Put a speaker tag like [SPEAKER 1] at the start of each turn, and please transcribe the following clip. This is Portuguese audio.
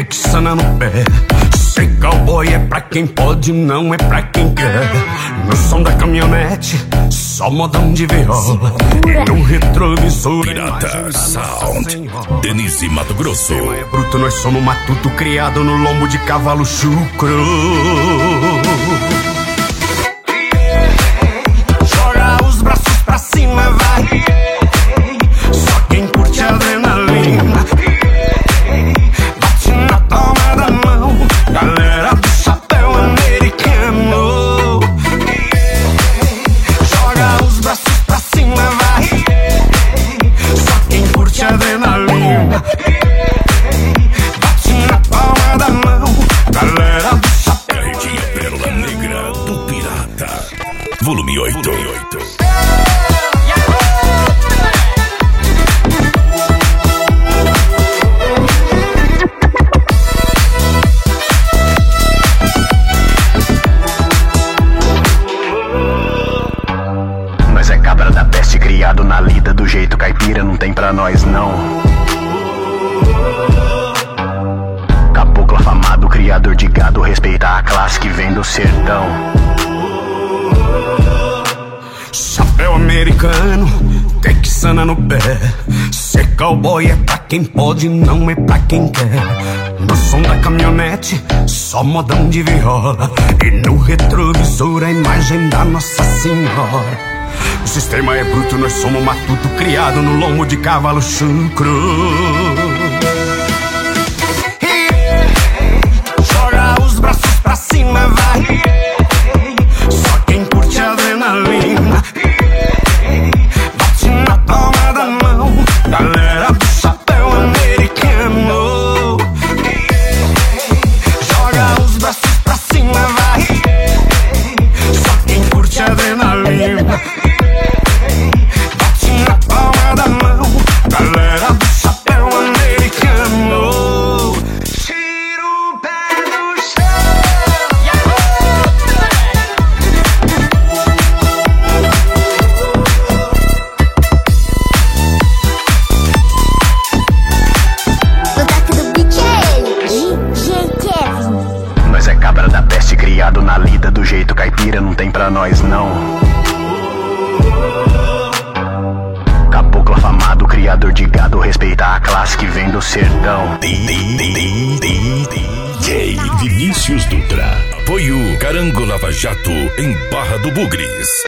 [SPEAKER 1] texana no pé. Ser cowboy é pra quem pode, não é pra quem quer. No som da caminhonete, só modão de viola. E no retrovisor
[SPEAKER 2] Pirata Sound, Denise Mato Grosso.
[SPEAKER 1] É bruto, nós somos matuto criado no lombo de cavalo chucro. Joga os braços pra cima, vai. Só quem curte adrenalina. Bate na palma da mão, galera do chapéu americano. Joga os braços pra cima, vai. Só quem curte adrenalina. Bate na palma da mão, galera do chapéu.
[SPEAKER 2] Carretinha Pérola Negra do Pirata, volume 8.
[SPEAKER 3] Nós é cabra da peste, criado na lida do jeito caipira, não tem pra nós não. Caboclo afamado, criador de gado, respeita a classe que vem do sertão.
[SPEAKER 1] Chapéu americano, texana no pé. Ser cowboy é pra quem pode, não é pra quem quer. No som da caminhonete, só modão de viola. E no retrovisor a imagem da Nossa Senhora. O sistema é bruto, nós somos matuto criado no lombo de cavalo chucro. Joga os braços pra cima, vai. Só quem curte adrenalina. Bate na palma da mão, galera do chapéu americano. Joga os braços pra cima, vai. Só quem curte adrenalina. Bate na palma da mão, galera do chapéu americano. Tira o pé do
[SPEAKER 4] O toque do beat é ele, DJ Kevin.
[SPEAKER 3] Nós é cabra da peste, criado na lida do jeito caipira, não tem pra nós não. Caboclo afamado, criador de gado, respeita a classe que vem do sertão.
[SPEAKER 2] DJ Vinícius Dutra. Apoio Carango Lava Jato em Barra do Bugres.